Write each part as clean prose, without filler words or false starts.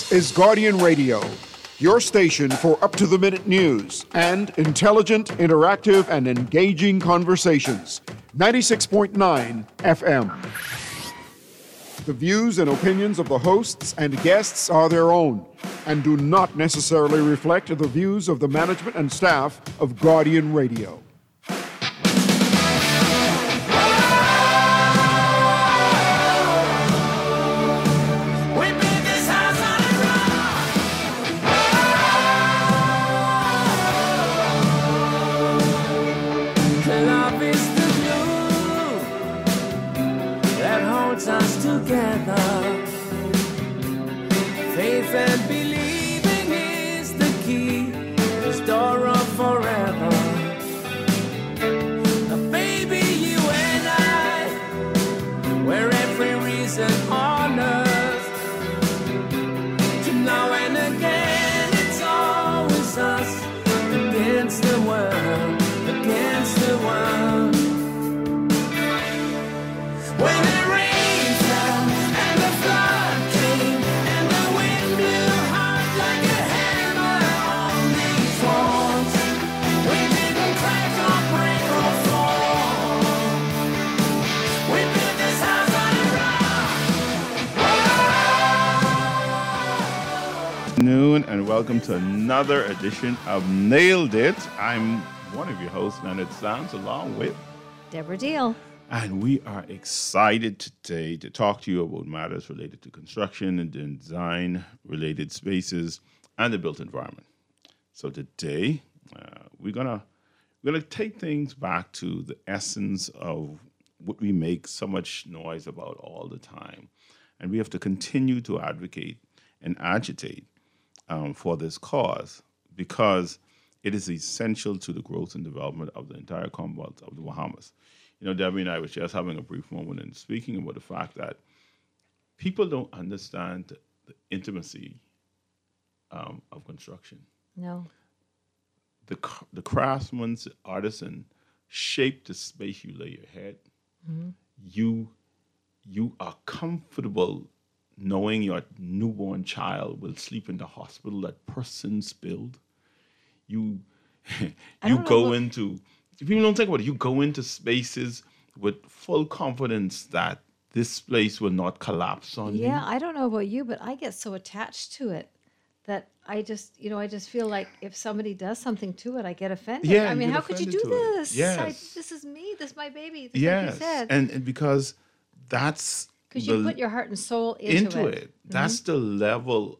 This is Guardian Radio, your station for up-to-the-minute news and intelligent, interactive, and engaging conversations. 96.9 FM. The views and opinions of the hosts and guests are their own and do not necessarily reflect the views of the management and staff of Guardian Radio. Faith and believing is the key, the door of forever. Baby, you and I, we're every reason on earth. To now and again, it's always us against the world, against the world. When it rains down and the flood came and the wind blew hard like a hammer on these walls, we didn't crack or break or fall. We built this house on a rock. Noon and welcome to another edition of Nailed It. I'm one of your hosts, Leonard Sands, along with Deborah Deal. And we are excited today to talk to you about matters related to construction and design-related spaces and the built environment. So today, we're gonna take things back to the essence of what we make so much noise about all the time, and we have to continue to advocate and agitate for this cause because it is essential to the growth and development of the entire Commonwealth of the Bahamas. You know, Debbie and I were just having a brief moment and speaking about the fact that people don't understand the intimacy of construction. No. The craftsman, artisan, shape the space you lay your head. Mm-hmm. You are comfortable knowing your newborn child will sleep in the hospital that person's built. You go into... People don't think about it. You go into spaces with full confidence that this place will not collapse on you. Yeah, I don't know about you, but I get so attached to it that I just feel like if somebody does something to it, I get offended. Yeah, I mean, how could you do this? Yes. This is me. This is my baby. Yes, like you said. and because that's... Because you put your heart and soul into it. Mm-hmm. That's the level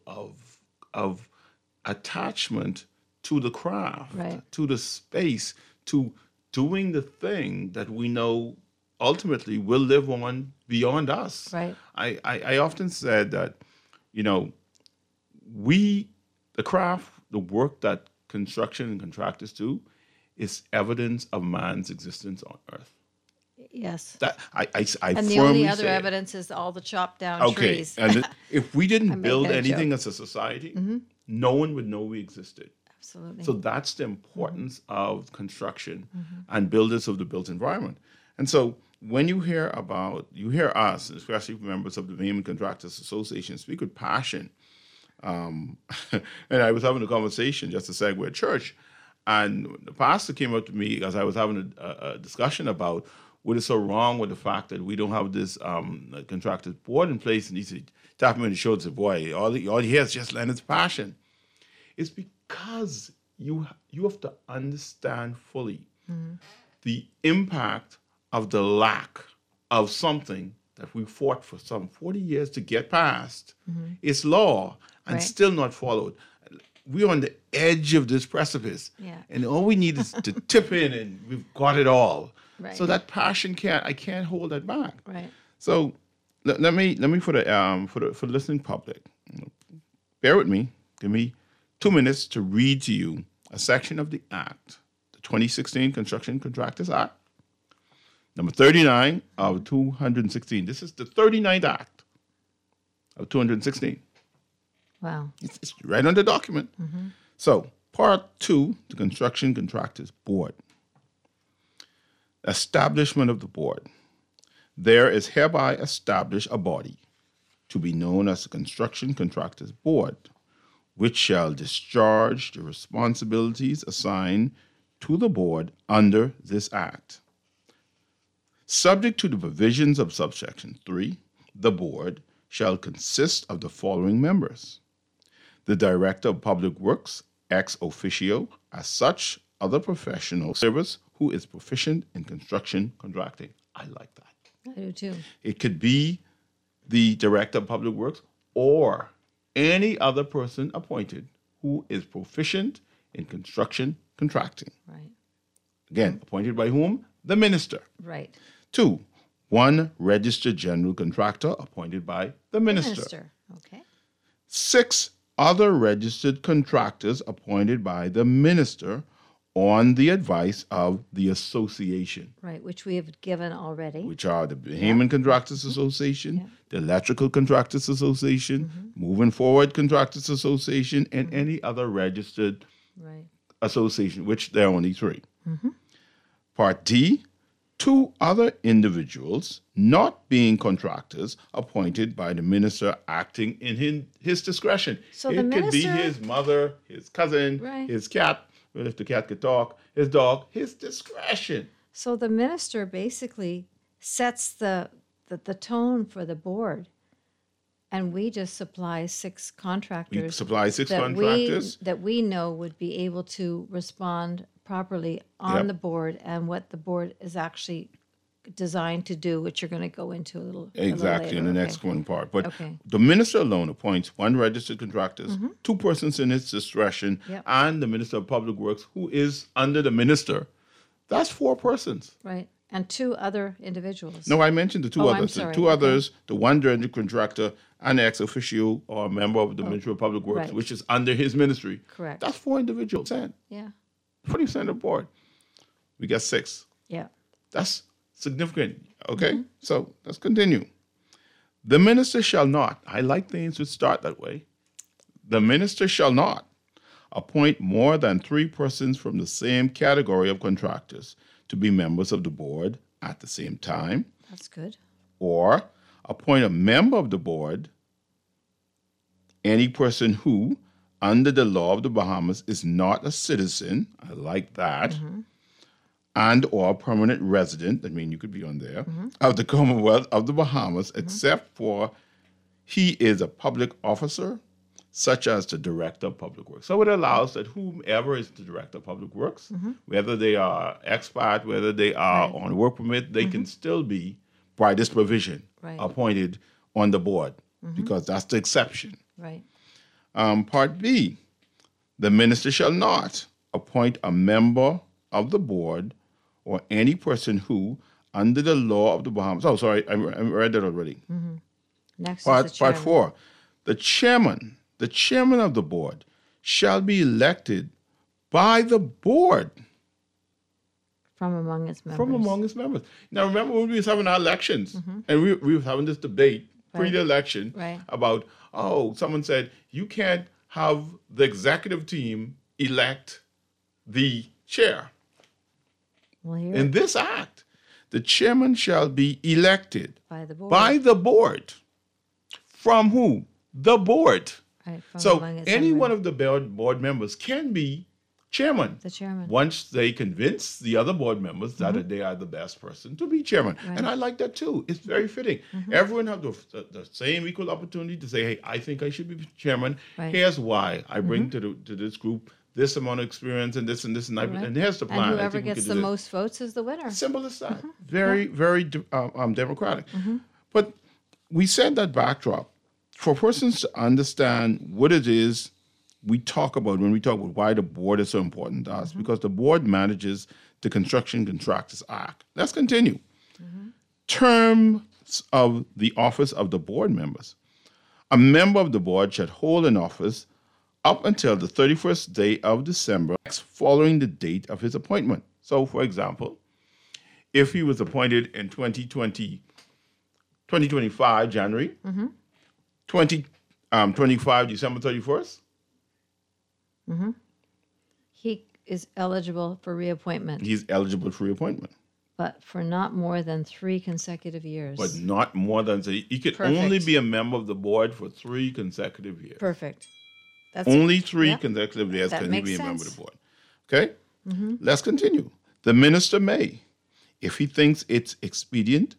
of attachment to the craft, right, to the space, to doing the thing that we know ultimately will live on beyond us. Right. I often said that, you know, the craft, the work that construction and contractors do is evidence of man's existence on earth. Yes. That I and the only other evidence is all the chopped down trees. And if we didn't build anything as a society, no one would know we existed. Absolutely. So that's the importance of construction and builders of the built environment. And so when you hear us, especially members of the Bahamian Contractors Association, speak with passion. And I was having a conversation, just a segue at church, and the pastor came up to me as I was having a discussion about what is so wrong with the fact that we don't have this contractors board in place. And he said, tapped me on the shoulder and said, boy, all he has is just Leonard's passion. It's because you have to understand fully the impact of the lack of something that we fought for some 40 years to get past. It's law and still not followed. We're on the edge of this precipice, and all we need is to tip in, and we've got it all. Right. So that passion I can't hold that back. Right. So let me for the listening public, bear with me. Give me 2 minutes to read to you a section of the Act, the 2016 Construction Contractors Act, number 39 of 216. This is the 39th Act of 216. Wow. It's right on the document. So, Part 2, the Construction Contractors Board. Establishment of the board. There is hereby established a body to be known as the Construction Contractors Board, which shall discharge the responsibilities assigned to the board under this act. Subject to the provisions of subsection 3, the board shall consist of the following members: the Director of Public Works, ex officio, as such other professional service who is proficient in construction contracting. I like that. I do too. It could be the Director of Public Works or any other person appointed who is proficient in construction contracting. Right. Again, appointed by whom? The minister. Right. 2, one registered general contractor appointed by the minister. Minister. Okay. 6, other registered contractors appointed by the minister on the advice of the association, Right. Which we have given already. which are the Bahamian Contractors Association, the Electrical Contractors Association, Moving Forward Contractors Association, and any other registered Right. association, which there are only 3. Part D, 2 other individuals not being contractors appointed by the minister acting in his discretion. So it the could be minister- his mother, his cousin, Right. his cat, well, if the cat could talk, his dog, his discretion. So the minister basically sets the tone for the board, and we just supply 6 contractors. We supply 6 that contractors. that we know would be able to respond properly on Yep. the board and what the board is actually designed to do, which you're going to go into a little Exactly, in the later. next one part. But Okay. the minister alone appoints 1 registered contractors, 2 persons in his discretion, Yep. and the minister of public works, who is under the minister. That's 4 persons. Right, and 2 other individuals. No, I mentioned the 2 Oh, I'm others. The sorry, 2 okay. others, the 1 general contractor and the ex officio or a member of the Ministry of Public Works, right. which is under his ministry. Correct. That's 4 individuals. Yeah, 40% of the board. We got 6. yeah. That's significant. Okay, so let's continue. The minister shall not, I like things that start that way. The minister shall not appoint more than 3 persons from the same category of contractors to be members of the board at the same time, That's good. or appoint a member of the board, any person who, under the law of the Bahamas, is not a citizen. I like that. And or permanent resident, I mean, you could be on there, of the Commonwealth of the Bahamas, except for he is a public officer, such as the Director of Public Works. So it allows that whomever is the Director of Public Works, whether they are expat, whether they are on work permit, they can still be, by this provision, Right. appointed on the board, because that's the exception. Right. Part B, the minister shall not appoint a member of the board or any person who, under the law of the Bahamas, oh, sorry, I read that already. Next is Part the chairman. 4, the chairman of the board shall be elected by the board From among its members. from among its members. Now, remember when we was having our elections, and we were having this debate pre the election Right. about, someone said, you can't have the executive team elect the chair. Well, here, In this act, the chairman shall be elected by the board. by the board. From who? The board. Right, from So among its any members. one of the board members can be chairman. The chairman. Once they convince the other board members that they are the best person to be chairman. And I like that too. It's very fitting. Everyone have the same equal opportunity to say, hey, I think I should be chairman. Right. Here's why. I bring to this group this amount of experience and this and this, and, Right. and here's the plan. And I whoever think we gets can the do this. most votes is the winner. Simple as that. Very, very democratic. But we set that backdrop for persons to understand what it is we talk about when we talk about why the board is so important to us, because the board manages the Construction Contractors Act. Let's continue. Terms of the office of the board members. A member of the board should hold an office up until the 31st day of December following the date of his appointment. So, for example, if he was appointed in 2025, January, 2025, December 31st, He is eligible for reappointment. he's eligible for reappointment. but for not more than 3 consecutive years. But not more than, so he could Perfect. only be a member of the board for 3 consecutive years. Perfect. That's Only 3 Yep. consecutive years That can he makes be a member of sense. the board. Okay? Let's continue. The minister may, if he thinks it's expedient,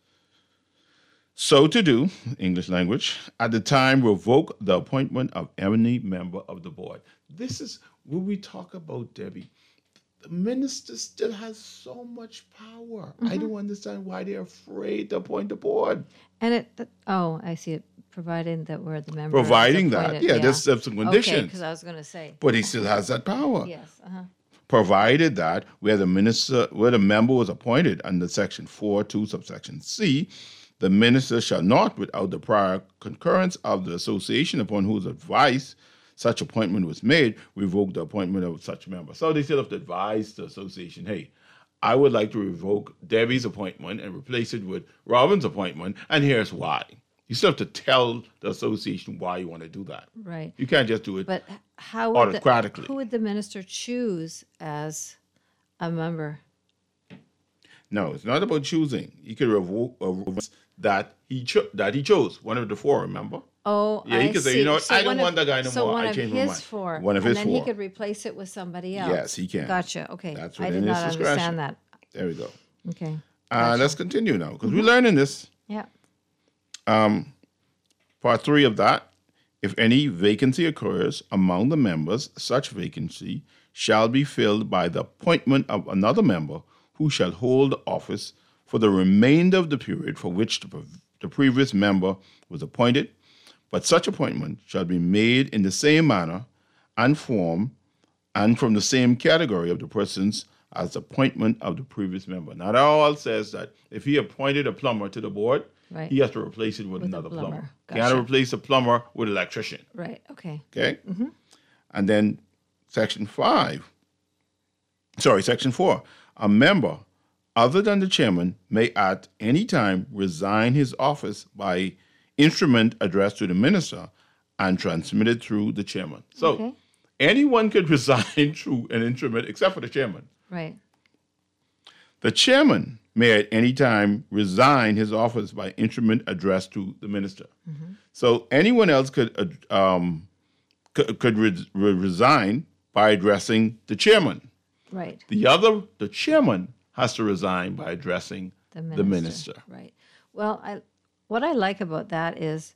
so to do, English language, at the time revoke the appointment of any member of the board. This is when we talk about, Debbie, the minister still has so much power. I don't understand why they're afraid to appoint the board. And I see it. Providing that we're the member. is Providing that, appointed, yeah, there's some Okay, conditions. because I was going to say. But he still has that power. Yes. Provided that where the member was appointed under section 4.2 subsection C, the minister shall not, without the prior concurrence of the association upon whose advice such appointment was made, revoke the appointment of such member. So they still have to advise the association, hey, I would like to revoke Debbie's appointment and replace it with Robin's appointment, and here's why. You still have to tell the association why you want to do that. Right. You can't just do it. But how would Autocratically. who would the minister choose as a member? No, it's not about choosing. You could revoke that he chose one of the 4. Remember? Oh, Yeah, he I could say, see. you know what, So I don't one want that guy no so more. one I of changed my his mind. 4. One of and his then 4. he could replace it with somebody else. Yes, he can. Gotcha. Okay. That's I within did his not discretion. understand that. There we go. Okay. Let's continue now because we're learning this. Yeah. Part 3 of that. If any vacancy occurs among the members, such vacancy shall be filled by the appointment of another member who shall hold office for the remainder of the period for which the previous member was appointed, but such appointment shall be made in the same manner and form and from the same category of the persons as the appointment of the previous member. Now, that all says that if he appointed a plumber to the board, Right. he has to replace it with a another plumber. plumber. Can't Gotcha. replace a plumber with an electrician. Right. Okay. Okay? And then section 4. A member other than the chairman may at any time resign his office by instrument addressed to the minister and transmitted through the chairman. So Okay. anyone could resign through an instrument except for the chairman. Right. The chairman may at any time resign his office by instrument addressed to the minister. So anyone else could resign by addressing the chairman. Right. The chairman has to resign by addressing The minister. Right. Well, what I like about that is,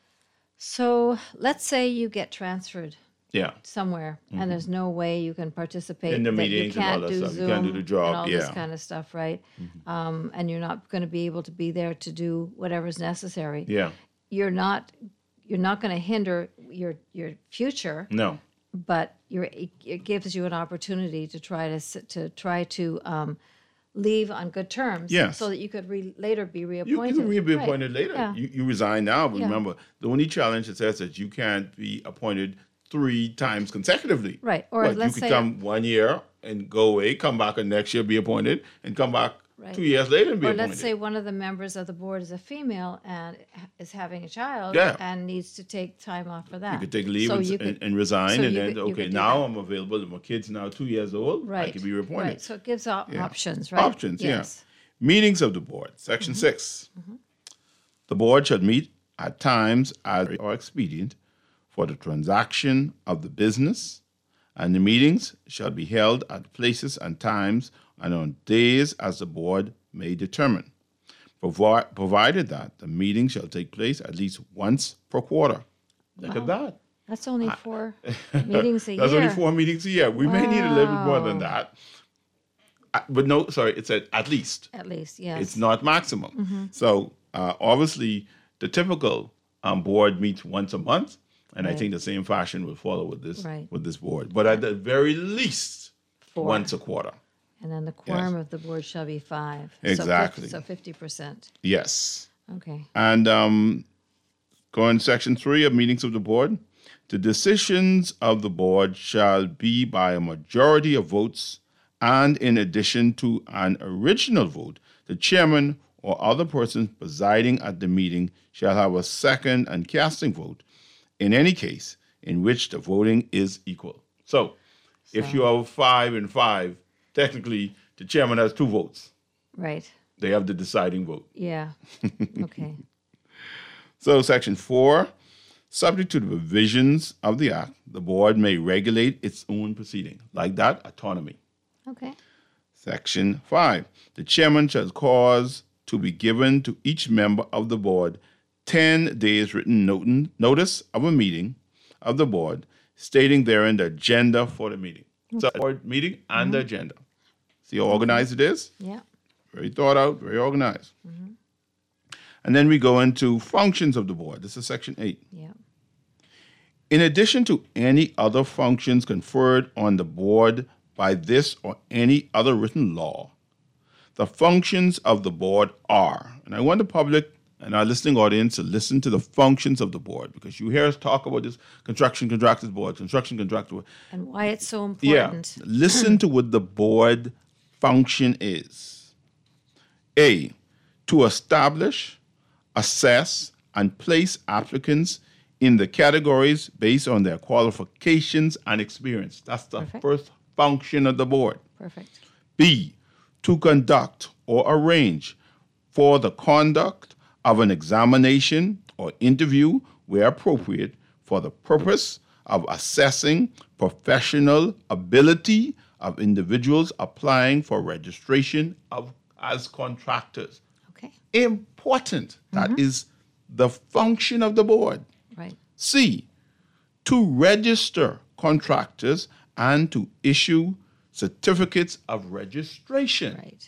so let's say you get transferred Yeah. somewhere and there's no way you can participate In the that meetings you and all can't that do stuff. You Zoom can't do the job, and all this yeah. kind of stuff, right? And you're not going to be able to be there to do whatever's necessary. Yeah. You're not going to hinder your future, No. but it gives you an opportunity to try to leave on good terms, Yes. so that you could later be You reappointed. can be Right. appointed later. Yeah. You resign now, but Yeah. remember, the only challenge it says that you can't be appointed 3 times consecutively. Right. Or But let's you say could come 1 year and go away, come back and next year be appointed, and come back Right. 2 years later and be Or appointed. let's say one of the members of the board is a female and is having a child Yeah. and needs to take time off for that. you could take leave So and, you and, could- and resign, so and you then, could- you okay, could do now that. I'm available. My kid's now 2 years old. Right. I can be reappointed. Right. So it gives Yeah. options, right? Options, Yes. yeah. Meetings of the board, section 6. The board shall meet at times as are expedient for the transaction of the business, and the meetings shall be held at places and times and on days as the board may determine, provided that the meeting shall take place at least once per quarter. Look at that. That's only 4 meetings a year. That's only 4 meetings a year. We may need a little bit more than that. But no, sorry, it said at least. At least, yes. It's not maximum. So obviously, the typical board meets once a month, and I Right. think the same fashion will follow with this Right. board. But at the very least, 4. once a quarter. And then the quorum of the board shall be 5. Exactly. So 50%. Yes. Okay. And going to section 3 of meetings of the board, the decisions of the board shall be by a majority of votes, and in addition to an original vote, the chairman or other person presiding at the meeting shall have a second and casting vote in any case in which the voting is equal. So if you have 5 and 5, technically the chairman has 2 votes. Right. They have the deciding vote. Yeah. Okay. So, Section 4, subject to the provisions of the Act, the board may regulate its own proceeding. Like that, autonomy. Okay. Section 5, the chairman shall cause to be given to each member of the board 10 days written notice of a meeting of the board, stating therein the agenda for the meeting. So, board meeting and the agenda. See how organized it is? Yeah. Very thought out, very organized. And then we go into functions of the board. This is Section 8. Yeah. In addition to any other functions conferred on the board by this or any other written law, the functions of the board are, and I want the public and our listening audience to listen to the functions of the board, because you hear us talk about this construction contractors board, construction contractor board. And why it's so Yeah, important. listen to what the board function is. A, to establish, assess, and place applicants in the categories based on their qualifications and experience. That's the Perfect. first function of the board. Perfect. B, to conduct or arrange for the conduct of an examination or interview where appropriate for the purpose of assessing professional ability of individuals applying for registration as contractors. Okay. Important. That is the function of the board. Right. C, to register contractors and to issue certificates of registration. Right.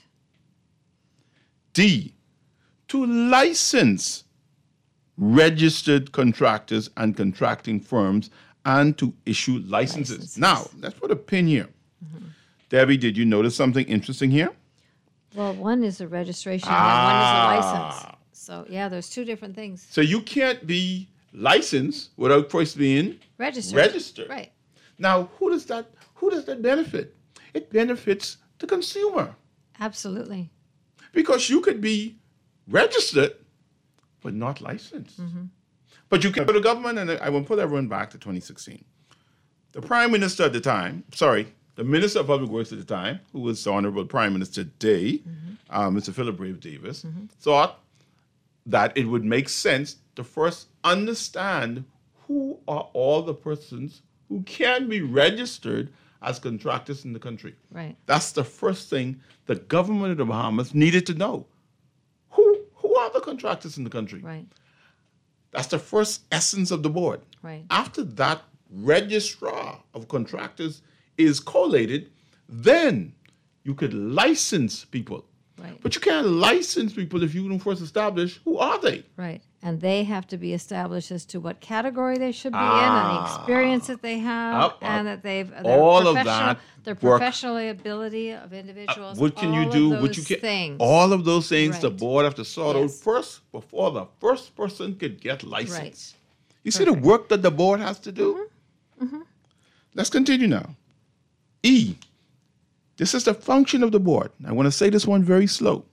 D, to license registered contractors and contracting firms and to issue licenses. Licenses. Now, let's put a pin here. Debbie, did you notice something interesting here? Well, one is a registration and one is a license. So yeah, there's two different things. So you can't be licensed without first being Registered. registered. Right. Now, who does that benefit? It benefits the consumer, Absolutely. because you could be registered but not licensed. But you can go to government, and I will put everyone back to 2016. The Prime Minister at the time, the Minister of Public Works at the time, who was the Honorable Prime Minister today, Mr. Philip Brave Davis, thought that it would make sense to first understand who are all the persons who can be registered as contractors in the country. Right. That's the first thing the government of the Bahamas needed to know. Who are the contractors in the country? Right. That's the first essence of the board. Right. After that registrar of contractors is collated, then you could license people. Right. But you can't license people if you don't first establish who are they. Right. And they have to be established as to what category they should be in and the experience that they have Up. and that All of that their work. professional ability of individuals. What can all you of do? those What you can? things. All of those things the Right. board have to sort out Yes. first before the first person could get licensed. Right. You see the work that the board has to do? Let's continue now. E. This is the function of the board. I want to say this one very slow.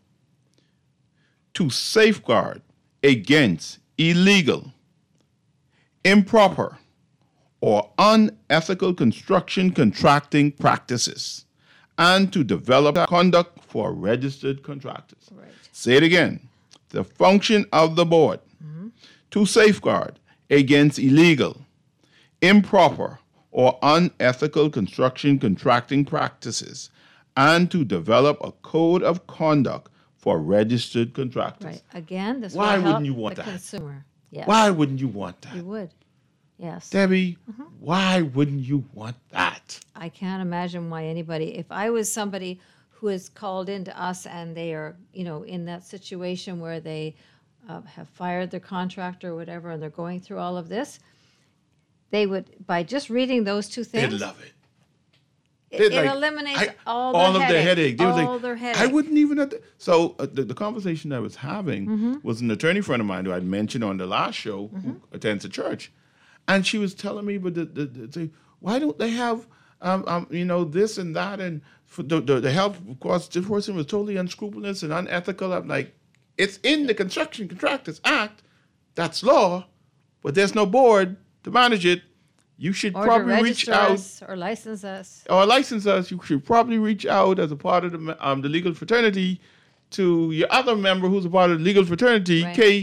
To safeguard against illegal, improper, or unethical construction contracting practices, and to develop conduct for registered contractors. Right. Say it again. The function of the board to safeguard against illegal, improper, or unethical construction contracting practices, and to develop a code of conduct for registered contractors. Right. Again, this Why will wouldn't help you want the that? consumer. Yes. Why wouldn't you want that? You would. Yes. Debbie, why wouldn't you want that? I can't imagine why anybody, if I was somebody who is called into us and they are, in that situation where they have fired their contractor or whatever, and they're going through all of this, they would, by just reading those two They'd things, love it. it They'd like- eliminates I- all of their their headache. headache. They was All like, their headache. I wouldn't even have to. So the conversation I was having Mm-hmm. was an attorney friend of mine who I'd mentioned on the last show Mm-hmm. who attends a church. And she was telling me, but why don't they have, this and that? And for the help, of course, this person was totally unscrupulous and unethical. I'm like, it's in the Construction Contractors Act. That's law, but there's no board to manage it. You should Or to probably reach register out us or license us. or license us. You should probably reach out as a part of the legal fraternity to your other member who's a part of the legal fraternity, Right.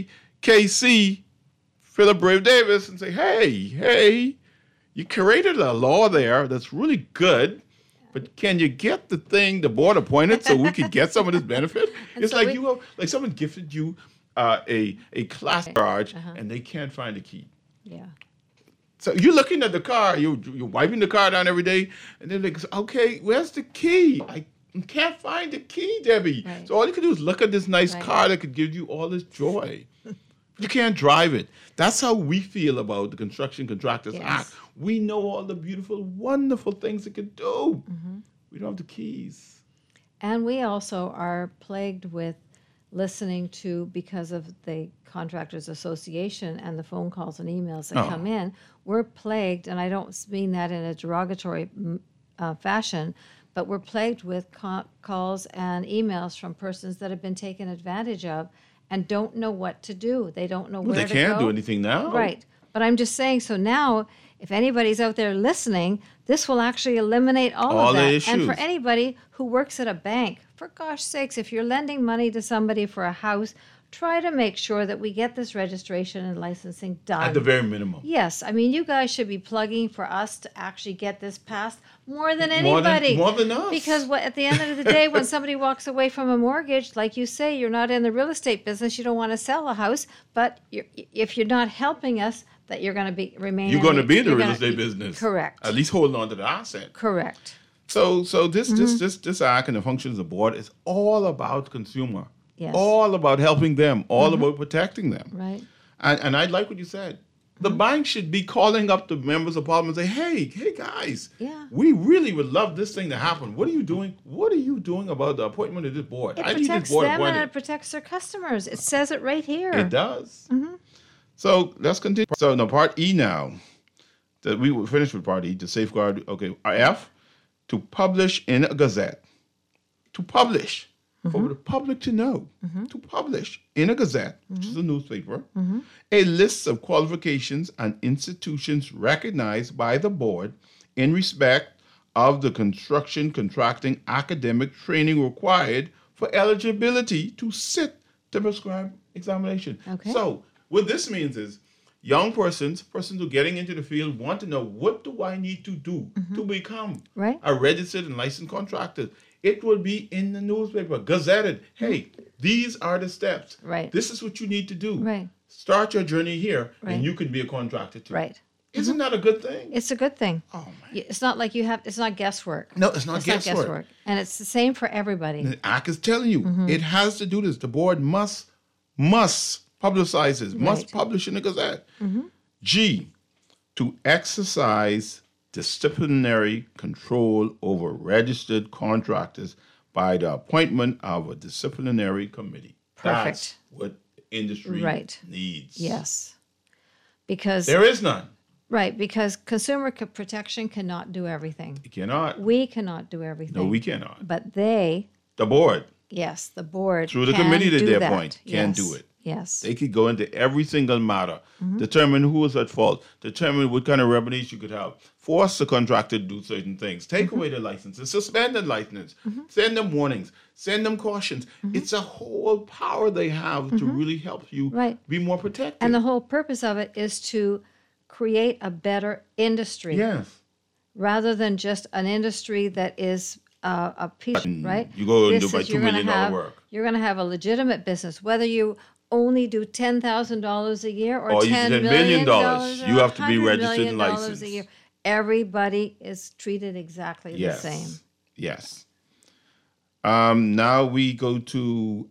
KC, Philip Brave Davis, and say, hey, you created a law there that's really good, but can you get the board appointed so we could get some of this benefit? It's so like we- like someone gifted you a class charge and they can't find the key. Yeah. So you're looking at the car, you're wiping the car down every day, and then they go, okay, where's the key? I can't find the key, Debbie. Right. So all you can do is look at this nice Right. car that could give you all this joy. You can't drive it. That's how we feel about the Construction Contractors Yes. Act. We know all the beautiful, wonderful things it can do. We don't have the keys. And we also are plagued with listening to, because of the Contractors Association and the phone calls and emails that Oh. come in, we're plagued, and I don't mean that in a derogatory fashion, but we're plagued with calls and emails from persons that have been taken advantage of and don't know what to do. They don't know Well, where they to can't go. do anything now. Right. But I'm just saying, so now, if anybody's out there listening, this will actually eliminate all All of the that. And for issues. anybody who works at a bank, for gosh sakes, if you're lending money to somebody for a house, try to make sure that we get this registration and licensing done. At the very minimum. Yes, I mean, you guys should be plugging for us to actually get this passed more than More than- anybody. more than us. Because at the end of the day, when somebody walks away from a mortgage, like you say, you're not in the real estate business, you don't want to sell a house, but if you're not helping us, that you're going to be remaining. You're going to be in the you're real gonna- estate business. Correct. At least holding on to the asset. Correct. So this act and the functions of the board is all about consumer. Yes. All about helping them. All about protecting them. Right. And I like what you said. The bank should be calling up the members of parliament and say, hey guys, Yeah. we really would love this thing to happen. What are you doing? What are you doing about the appointment of this board? It I need this protects board them and appointed. it protects their customers. It says it right here. It does. So let's continue. So now part E now. That we will finish with part E to safeguard. Okay, F, to publish in a gazette. To publish for the public to know. To publish in a gazette, which is a newspaper, a list of qualifications and institutions recognized by the board in respect of the construction contracting academic training required for eligibility to sit the prescribed examination. Okay. So what this means is young persons who are getting into the field want to know, what do I need to do to become Right. a registered and licensed contractor? It will be in the newspaper, gazetted. Hey, these are the steps. Right. This is what you need to do. Right. Start your journey here, Right. and you can be a contractor too. Right. Isn't that a good thing? It's a good thing. Oh, man. It's not like it's not guesswork. No, it's not guesswork. And it's the same for everybody. The act is telling you it has to do this. The board must publicize this, must Right. publish in the Gazette. G, to exercise disciplinary control over registered contractors by the appointment of a disciplinary committee. Perfect. That's what industry Right. needs. Yes. Because There is none. because consumer protection cannot do everything. You cannot. We cannot do everything. No, we cannot. But they, The board, yes, the board through the can committee that do they that. appoint, can Yes. do it. Yes. they could go into every single matter, determine who is at fault, determine what kind of remedies you could have, force the contractor to do certain things, take away the licenses, suspend the license, send them warnings, send them cautions. It's a whole power they have to really help you Right. be more protected. And the whole purpose of it is to create a better industry yes. rather than just an industry that is a piece, right? you go and This do by is- $2 you're gonna million have- work. You're going to have a legitimate business, whether you only do $10,000 a year or Or you $10 do $10 million. million. You have to be $100 registered and million licensed. a year. Everybody is treated exactly Yes. the same. Yes. Now we go to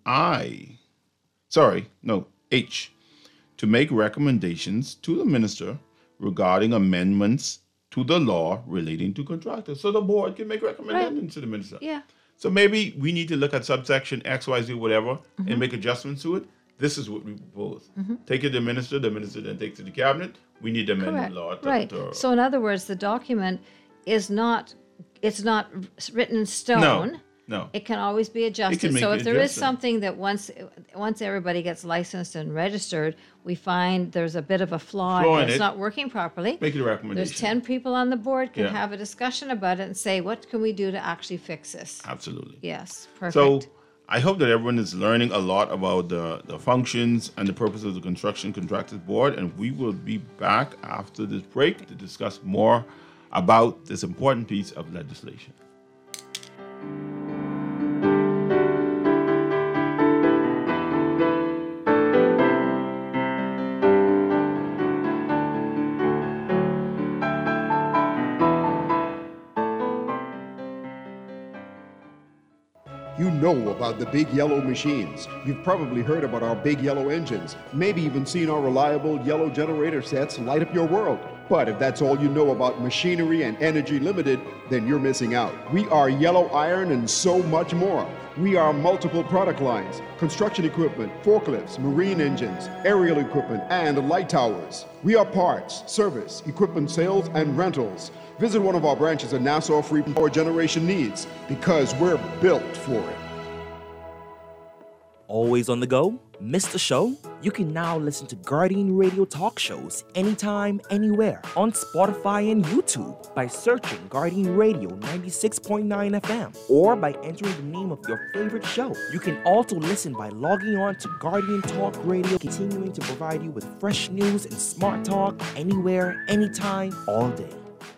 H, to make recommendations to the minister regarding amendments to the law relating to contractors. So the board can make recommendations to the minister. Yeah. So maybe we need to look at subsection X, Y, Z, whatever, and make adjustments to it. This is what we propose. Take it to the minister then takes it to the cabinet. We need to amend Correct. the law. Right. So in other words, the document is not written in stone. No. It can always be adjusted. make So if there is adjustments. something that once everybody gets licensed and registered, we find there's a bit of a flaw, Flaw in and it's it. not working properly. Make it a recommendation. There's 10 people on the board can Yeah. have a discussion about it and say, what can we do to actually fix this? Absolutely. Yes, perfect. So I hope that everyone is learning a lot about the functions and the purpose of the Construction Contractors Board, and we will be back after this break to discuss more about this important piece of legislation. You know about the big yellow machines. You've probably heard about our big yellow engines, maybe even seen our reliable yellow generator sets light up your world. But if that's all you know about Machinery and Energy Limited, then you're missing out. We are yellow iron and so much more. We are multiple product lines, construction equipment, forklifts, marine engines, aerial equipment, and light towers. We are parts, service, equipment sales, and rentals. Visit one of our branches in Nassau for your power generation needs, because we're built for it. Always on the go? Missed the show? You can now listen to Guardian Radio talk shows anytime, anywhere on Spotify and YouTube by searching Guardian Radio 96.9 FM or by entering the name of your favorite show. You can also listen by logging on to Guardian Talk Radio, continuing to provide you with fresh news and smart talk anywhere, anytime, all day.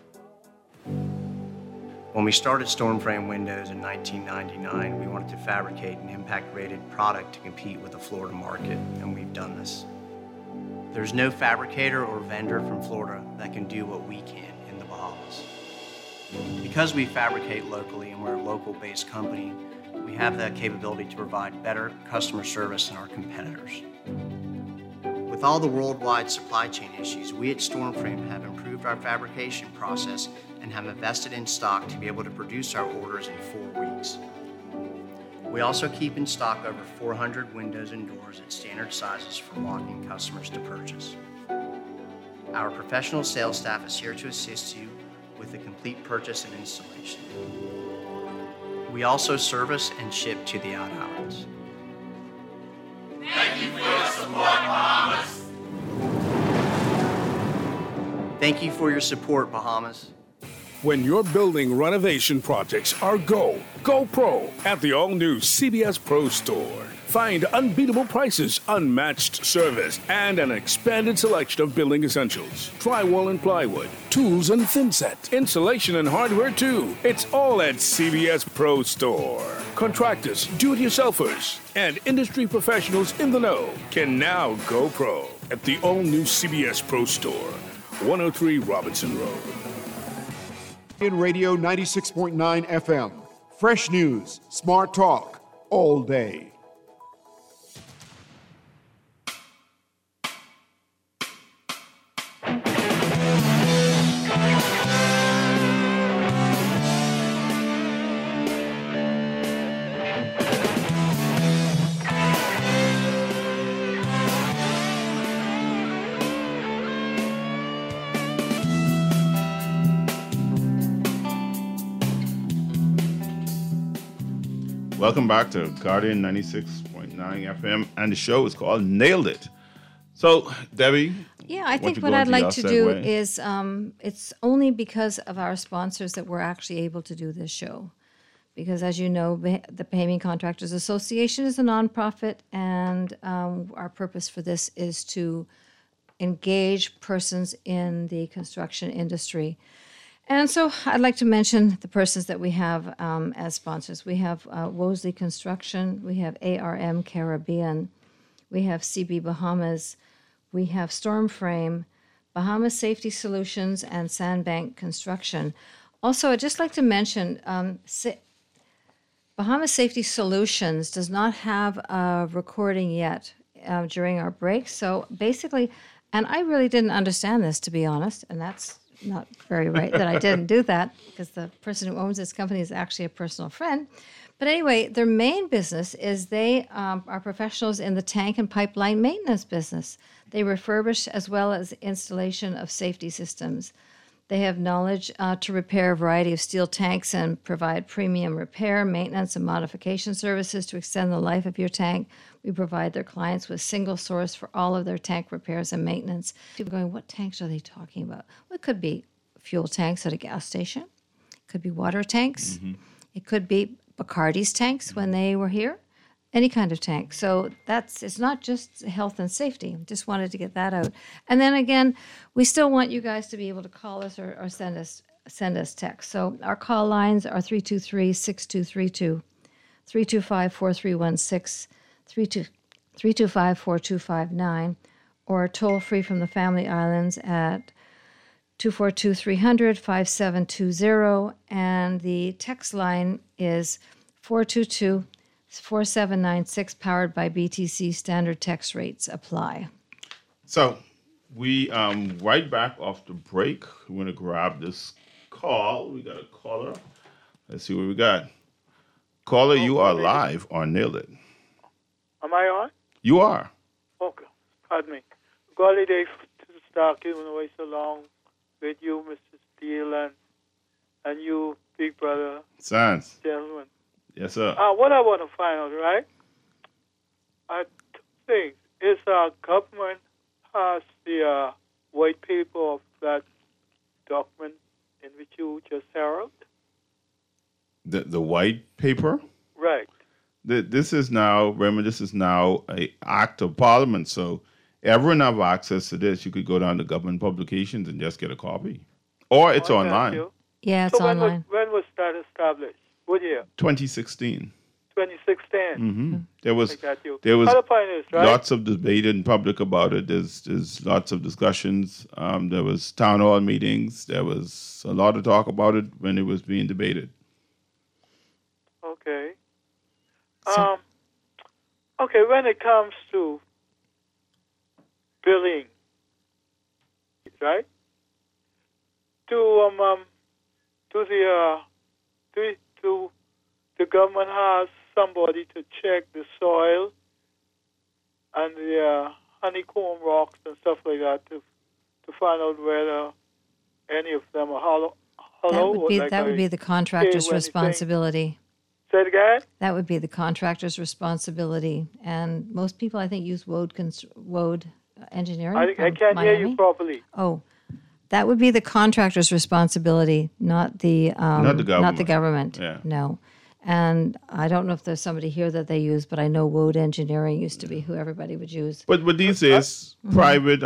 When we started Stormframe Windows in 1999, we wanted to fabricate an impact-rated product to compete with the Florida market, and we've done this. There's no fabricator or vendor from Florida that can do what we can in the Bahamas. Because we fabricate locally and we're a local-based company, we have the capability to provide better customer service than our competitors. With all the worldwide supply chain issues, we at Stormframe have improved our fabrication process and have invested in stock to be able to produce our orders in 4 weeks. We also keep in stock over 400 windows and doors at standard sizes for walk-in customers to purchase. Our professional sales staff is here to assist you with the complete purchase and installation. We also service and ship to the out-outlets. Thank you for your support, Bahamas. Thank you for your support, Bahamas. When your building renovation projects are go pro at the all-new CBS Pro Store. Find unbeatable prices, unmatched service, and an expanded selection of building essentials. Drywall and plywood, tools and thin set, insulation and hardware too. It's all at CBS Pro Store. Contractors, do-it-yourselfers, and industry professionals in the know can now go pro at the all-new CBS Pro Store, 103 Robinson Road. In Radio 96.9 FM. Fresh news, smart talk, all day. Welcome back to Guardian 96.9 FM, and the show is called Nailed It. So, Debbie? Yeah, I think to what go I'd into like your to do segue? is, it's only because of our sponsors that we're actually able to do this show. Because as you know, the Paving Contractors Association is a nonprofit, and our purpose for this is to engage persons in the construction industry. And so I'd like to mention the persons that we have as sponsors. We have Wosley Construction, we have ARM Caribbean, we have CB Bahamas, we have Stormframe, Bahamas Safety Solutions, and Sandbank Construction. Also, I'd just like to mention Bahamas Safety Solutions does not have a recording yet during our break. So basically, and I really didn't understand this, to be honest, and that's not very right that I didn't do that, because the person who owns this company is actually a personal friend. But anyway, their main business is they are professionals in the tank and pipeline maintenance business. They refurbish as well as installation of safety systems. They have knowledge to repair a variety of steel tanks and provide premium repair, maintenance, and modification services to extend the life of your tank. We provide their clients with single source for all of their tank repairs and maintenance. People are going, what tanks are they talking about? Well, it could be fuel tanks at a gas station. It could be water tanks. It could be Bacardi's tanks when they were here. Any kind of tank. So it's not just health and safety. Just wanted to get that out. And then again, we still want you guys to be able to call us or send us text. So our call lines are 323-6232, 325-4316, 325-4259, or toll free from the Family Islands at 242-300-5720, and the text line is 422-4796, powered by BTC. Standard text rates apply. So we right back off the break. We're gonna grab this call. We got a caller. Let's see what we got. Caller, you are live on Nailed It. Am I on? You are. Okay. Pardon me. Golly day to start giving away so long with you, Mr. Steele, and you, big brother, Sans. gentlemen. Yes, sir. What I want to find out, right? Two things. Is our government has the white paper of that document in which you just herald? The white paper. Right. This is now, remember, this is now a act of parliament. So everyone have access to this. You could go down to government publications and just get a copy, or it's I got online. you. Yeah, it's So online. when was that established? What year? 2016. 2016. Mm-hmm. There was I got you. there was Other point is, right? lots of debate in public about it. There's lots of discussions. There was town hall meetings. There was a lot of talk about it when it was being debated. Okay. So- Okay, when it comes to billing, right? Do the government has somebody to check the soil and the honeycomb rocks and stuff like that to find out whether any of them are hollow? That would be the contractor's anything. responsibility. Say it again? That would be the contractor's responsibility. And most people, I think, use Woad Engineering. I from can't hear Miami. you properly. Oh, that would be the contractor's responsibility, not the government. Not the government. Yeah. No. And I don't know if there's somebody here that they use, but I know Woad Engineering used to be who everybody would use. But these days, private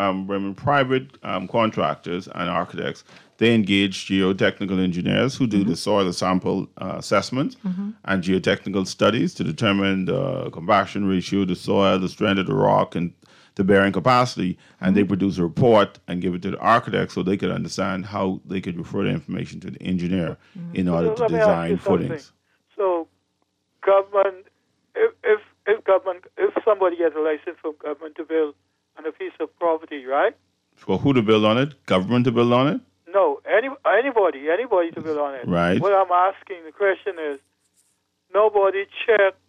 contractors and architects, they engage geotechnical engineers who do the soil sample assessment and geotechnical studies to determine the compaction ratio, the soil, the strength of the rock, and the bearing capacity. And they produce a report and give it to the architect so they could understand how they could refer the information to the engineer in order to Let me ask you design something. footings. So, government, if somebody gets a license from government to build on a piece of property, right? For who to build on it? Government to build on it? No, anybody to build on it. Right. What I'm asking, the question is, nobody checked.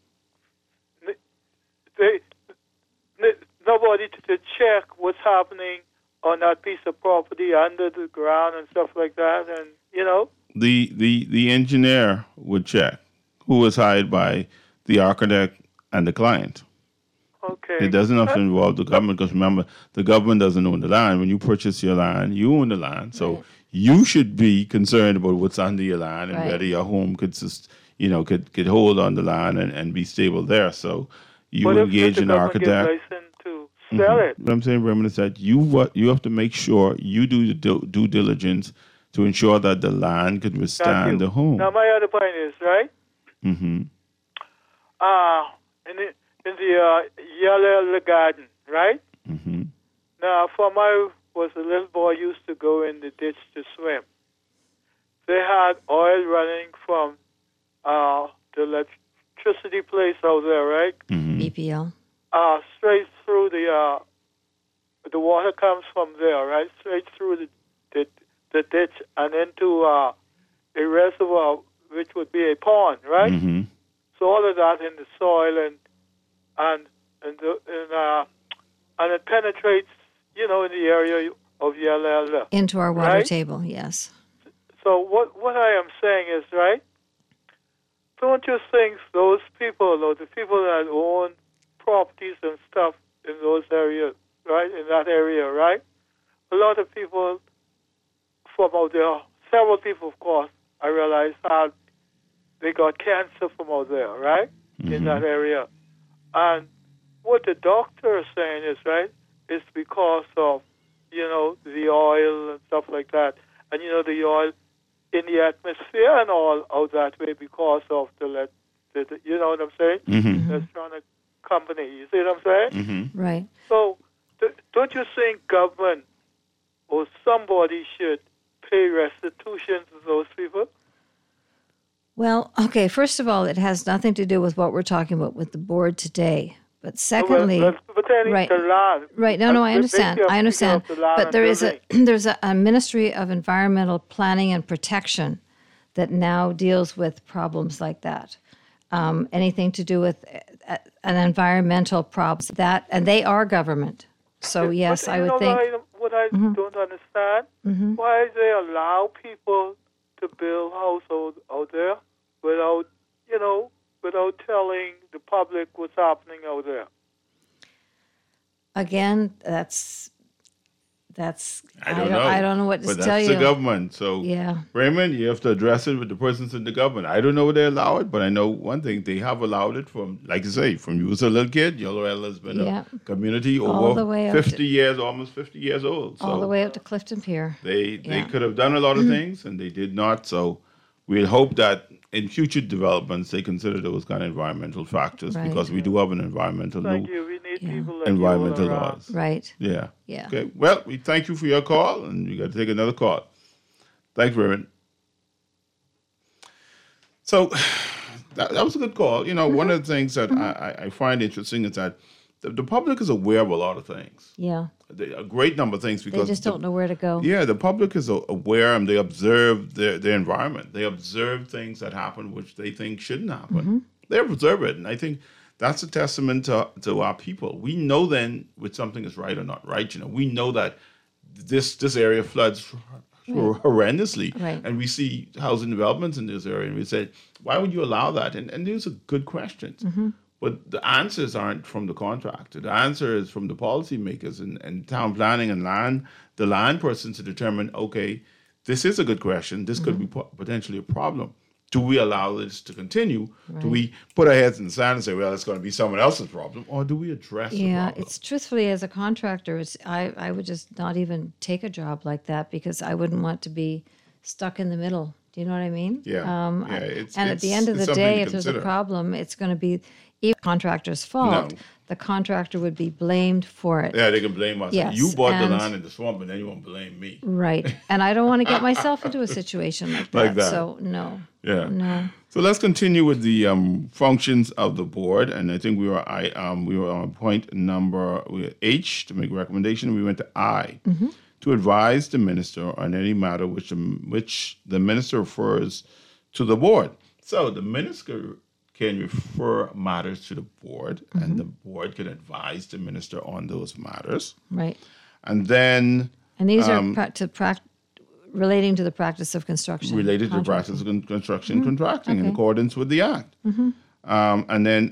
Nobody to check what's happening on that piece of property under the ground and stuff like that, and The engineer would check who was hired by the architect and the client. Okay. It doesn't have to involve the government because remember, the government doesn't own the land. When you purchase your land, you own the land. So you should be concerned about what's under your land and Right. whether your home could hold on the land and be stable there. So you But if engage the an government gives architect. license to sell it, What I'm saying, Raymond, is that you have to make sure you do the due diligence to ensure that the land could Thank you. withstand the home. Now, my other point is, right? Mm-hmm. In the Yellow Garden, right? Mm-hmm. Now, was a little boy used to go in the ditch to swim. They had oil running from the electricity place out there, right? Mm-hmm. BPL. Straight through the water comes from there, right? Straight through the ditch and into a reservoir, which would be a pond, right? Mm-hmm. So all of that in the soil and it penetrates, in the area of Yellow. Into our water Right? table, yes. So what I am saying is, right? Don't you think those people, or the people that own properties and stuff in those areas, right? In that area, right? A lot of people from out there, several people, of course, I realize they got cancer from out there, right? in that area. And what the doctor is saying is, right, it's because of, the oil and stuff like that. And, the oil in the atmosphere and all out that way because of the you know what I'm saying? Electronic company. You see what I'm saying? Right. So, don't you think government or somebody should pay restitution to those people? Well, okay, first of all, it has nothing to do with what we're talking about with the board today. But secondly, right, the land. Right. No, I understand. I understand. But there's a Ministry of Environmental Planning and Protection that now deals with problems like that. Anything to do with an environmental problem, and they are government. So yes, but I would think. What I don't understand, why they allow people to build houses out there without telling the public what's happening out there. Again, that's I don't know. I don't know what to but tell you. That's the government. So, Yeah. Raymond, you have to address it with the persons in the government. I don't know whether they allow it, but I know one thing. They have allowed it from, like you say, from you was a little kid. Yellow Island has been a community All the over way up 50 years, almost 50 years old. So all the way up to Clifton Pier. They could have done a lot of things, and they did not. So we hope that in future developments, they consider those kind of environmental factors Right. because we do have an environmental Thank you. We need people like environmental you all around. laws. Right. Yeah. Yeah. Okay. Well, we thank you for your call, and you got to take another call. Thanks, Raymond. So that was a good call. One of the things that I find interesting is that the public is aware of a lot of things. Yeah. A great number of things because They just don't know where to go. Yeah, the public is aware and they observe their environment. They observe things that happen which they think shouldn't happen. They observe it, and I think that's a testament to our people. We know then when something is right or not right. We know that this area floods horrendously, Right. and we see housing developments in this area, and we say, why would you allow that? And these are good questions. But the answers aren't from the contractor. The answer is from the policymakers and town planning and the land person to determine, okay, this is a good question. This could be potentially a problem. Do we allow this to continue? Right. Do we put our heads in the sand and say, well, it's going to be someone else's problem? Or do we address the Yeah, problem? it's truthfully, as a contractor, I would just not even take a job like that because I wouldn't want to be stuck in the middle. Do you know what I mean? Yeah. And at the end of the it's something day, to if there's a consider. problem, it's going to be even the contractor's fault. No. The contractor would be blamed for it. Yeah, they can blame us. Yes, You bought the and- land in the swamp, and then you won't blame me. Right. And I don't want to get myself into a situation like that. Like that. So, no. Yeah. No. So let's continue with the functions of the board, and I think we were on point number H to make recommendation. We went to I to advise the minister on any matter which the minister refers to the board. So the minister can refer matters to the board, and the board can advise the minister on those matters. Right. And then And these are relating to the practice of construction. related to the contracting. practice of construction and contracting in Okay. accordance with the Act. And then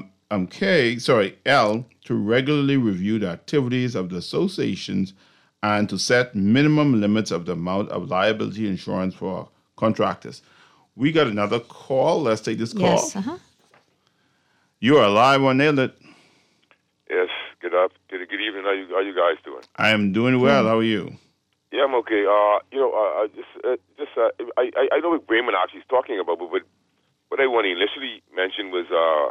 L, to regularly review the activities of the associations and to set minimum limits of the amount of liability insurance for contractors. We got another call. Let's take this call. Yes. You are live on Nailed It. Yes, good evening. How you guys doing? I am doing well. How are you? Yeah, I'm okay. I know what Raymond actually is talking about, but what I want to initially mention was,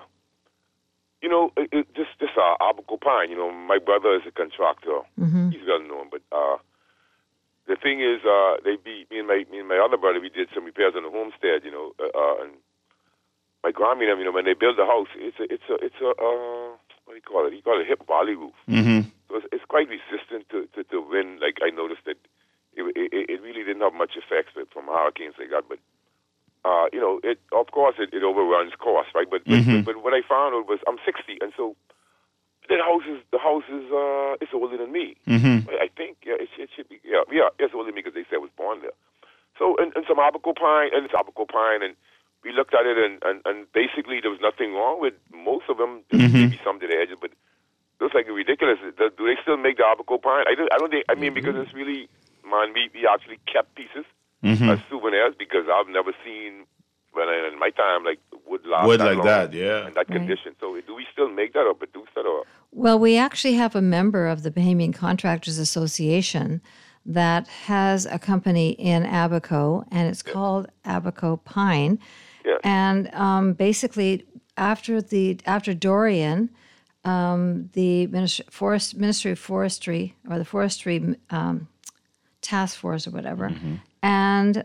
Abaco Pine. My brother is a contractor. He's well known, but the thing is, me and my other brother, we did some repairs on the homestead. And my grandma, when they build the house, it's a what do you call it? He called it a hip volley roof. So it's quite resistant to wind. Like I noticed that it really didn't have much effects from hurricanes they got, but of course it overruns cost, right? But what I found out was I'm 60, and so the house is it's older than me. I think it should be it's older than me because they said I was born there. So and some Abaco pine and it's Abaco pine, and we looked at it and basically there was nothing wrong with most of them. Just maybe some to the edges, but it looks like ridiculous. Do they still make the Abaco pine? I don't think. I mean, because it's really, man, we actually kept pieces as souvenirs because I've never seen in my time like wood last Wood that like long that, yeah. and that Right. condition. So do we still make that or produce that or? Well, we actually have a member of the Bahamian Contractors Association that has a company in Abaco, and it's called Abaco Pine. Yeah. And basically, after Dorian, the Ministry of Forestry or the Forestry Task Force or whatever, and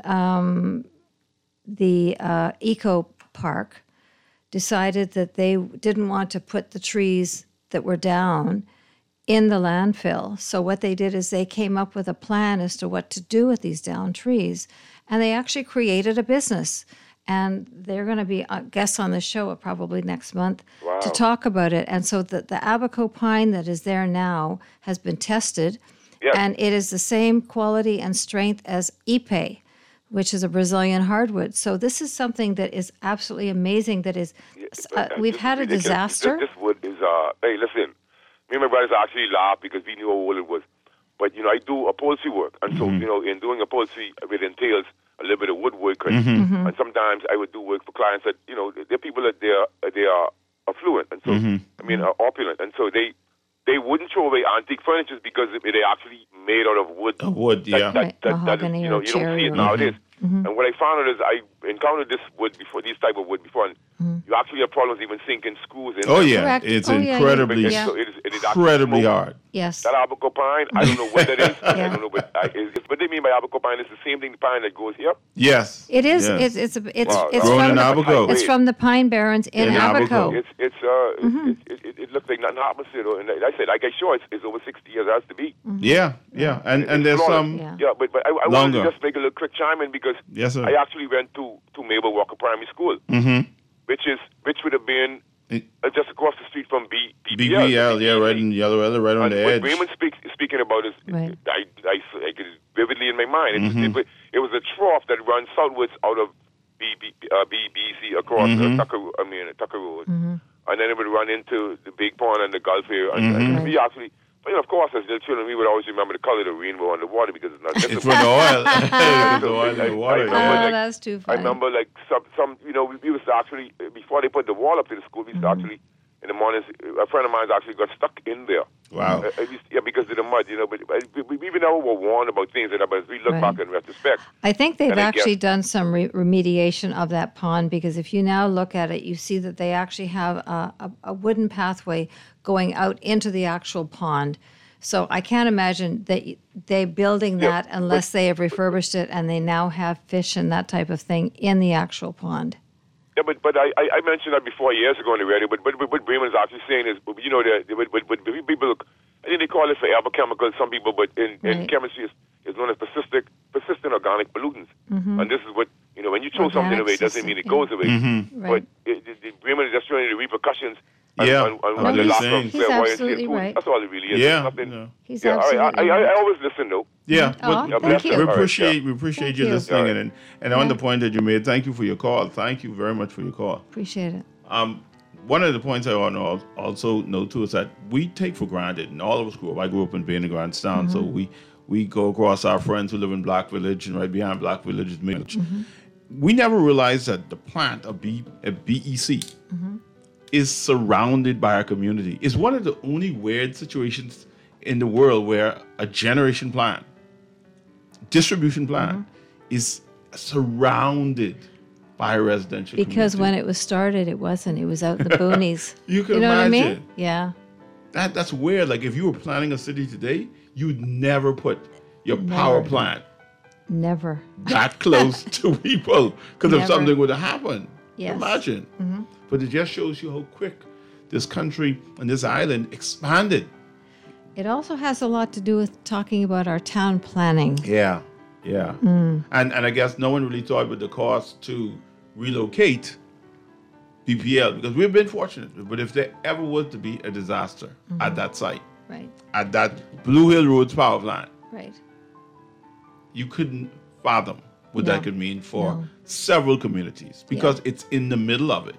the Eco Park decided that they didn't want to put the trees that were down in the landfill. So what they did is they came up with a plan as to what to do with these down trees, and they actually created a business. And they're going to be guests on the show probably next month to talk about it. And so the Abaco pine that is there now has been tested, Yes. and it is the same quality and strength as Ipe, which is a Brazilian hardwood. So this is something that is absolutely amazing. That is, we've This had a is ridiculous. disaster. This wood is, hey, listen, me and my brothers actually laughed because we knew how old it was. But, I do upholstery work. And so, in doing upholstery, it entails a little bit of woodwork. And sometimes I would do work for clients that, they're people that they are affluent. And so, are opulent. And so they wouldn't throw away antique furniture because they actually made out of wood. Wood, yeah. Right, mahogany or you don't see cherry it or- nowadays. And what I found out is I encountered this type of wood before, and you actually have problems even sinking screws in. Oh there. yeah, Correct. it's Oh, yeah, incredibly, Because yeah. so it is actually incredibly smoke. hard. Yes. That Abaco pine, I don't know what that is. I Yeah. don't know, but what they mean by Abaco pine is the same thing the pine that goes here. Yes, It is. yes. It's Wow, it's Grown from in the, Abaco. it's from the pine barrens in In Abaco. Abaco. It looks like nothing happens to it. And like I said, like I sure it's over 60 years it has to be. Yeah, yeah, and It's there's flawless. some. Yeah. Yeah, but I wanted Longer. to just make a little quick chime in because Yes, sir. I actually went to Mabel Walker Primary School, which would have been just across the street from BBL, yeah, right in Yellow Elder, right on And the what edge. Raymond speaking about is, Right. I get it vividly in my mind. It was a trough that runs southwards out of BBC across Tucker Road, and then it would run into the Big Pond and the Gulf here. And we actually, of course, as little children, we would always remember the color of the rainbow on the water because it's not It's visible. for the oil. It's the oil in the I water. remember, Yeah. Oh, that's too I funny. remember like some we used to actually, before they put the wall up to the school, we used to actually, in the mornings, a friend of mine actually got stuck in there. Wow. Because of the mud, but we even never were warned about things like that, but as we look Right. back in retrospect, I think they've And I actually guess- done some remediation of that pond, because if you now look at it, you see that they actually have a wooden pathway going out into the actual pond. So I can't imagine that they building that unless they have refurbished it and they now have fish and that type of thing in the actual pond. yeah, but I mentioned that before years ago on the radio, but what Bremen is actually saying is, that people, I think they call it forever chemicals, some people, but in Right. chemistry it's known as persistent organic pollutants. And this is what, when you throw something Organic away, it doesn't mean it yeah. goes away. Right. But Bremen is just showing the repercussions Yeah. on No, the he's lack saying- of He's clairvoyance absolutely in food. right. That's all it really is. Yeah. Nothing, Yeah. He's yeah, all right. absolutely I right. always listen, though. Yeah, Aw, but thank bless you. you. we All right, appreciate Thank you you. listening All and on the point that you made. Thank you for your call. Thank you very much for your call. Appreciate it. One of the points I want to also note too is that we take for granted, and all of us grew up. I grew up in Bain and Grantstown, so we go across our friends who live in Black Village, and right behind Black Village is Midge. We never realized that the plant of BEC is surrounded by our community. It's one of the only weird situations in the world where a generation plant, distribution plant, is surrounded by a residential Because community. when it was started, it wasn't. It was out in the boonies. You can know what I mean? imagine. Yeah. That's weird. Like if you were planning a city today, you'd never put your power Never. plant Never. that close to people because if Never. something would have happened. Yes. Imagine. But it just shows you how quick this country and this island expanded. It also has a lot to do with talking about our town planning. Yeah. Yeah. And I guess no one really thought with the cost to relocate BPL because we've been fortunate. But if there ever was to be a disaster at that site, Right. at that Blue Hill Roads power plant, Right. you couldn't fathom what No. that could mean for No. several communities because it's in the middle of it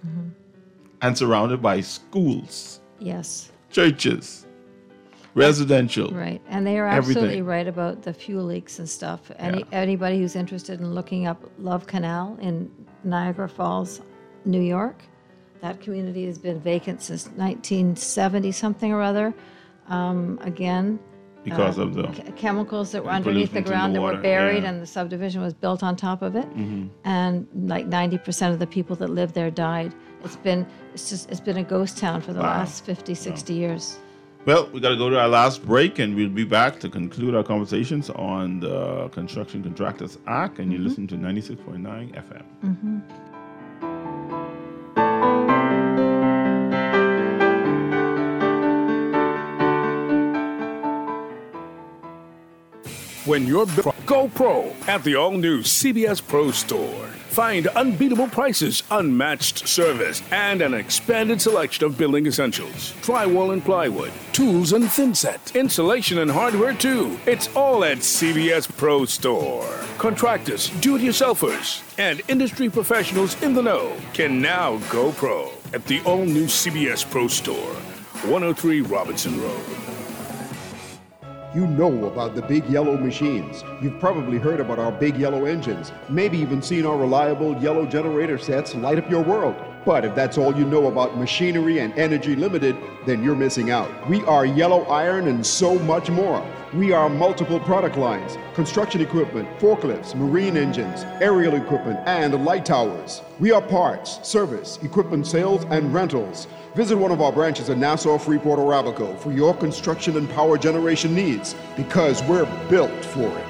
and surrounded by schools, Yes. churches, residential. Right. And they are Everything. absolutely right about the fuel leaks and stuff. Anybody who's interested in looking up Love Canal in Niagara Falls, New York. That community has been vacant since 1970 something or other. Again, Because of the chemicals that were and underneath the pollutants in ground the that were water, buried, yeah. and the subdivision was built on top of it. And like 90% of the people that lived there died. It's been a ghost town for the last 50, 60 years. Well, we got to go to our last break, and we'll be back to conclude our conversations on the Construction Contractors Act. And you listen to 96.9 FM. When you're Go Pro at the all-new CBS Pro Store. Find unbeatable prices, unmatched service, and an expanded selection of building essentials. Drywall and plywood, tools and thinset, insulation and hardware too. It's all at CBS Pro Store. Contractors, do-it-yourselfers, and industry professionals in the know can now go pro at the all-new CBS Pro Store, 103 Robinson Road. You know about the big yellow machines. You've probably heard about our big yellow engines, maybe even seen our reliable yellow generator sets light up your world. But if that's all you know about Machinery and Energy Limited, then you're missing out. We are Yellow Iron and so much more. We are multiple product lines, construction equipment, forklifts, marine engines, aerial equipment, and light towers. We are parts, service, equipment sales, and rentals. Visit one of our branches in Nassau, Freeport, or Abaco for your construction and power generation needs, because we're built for it.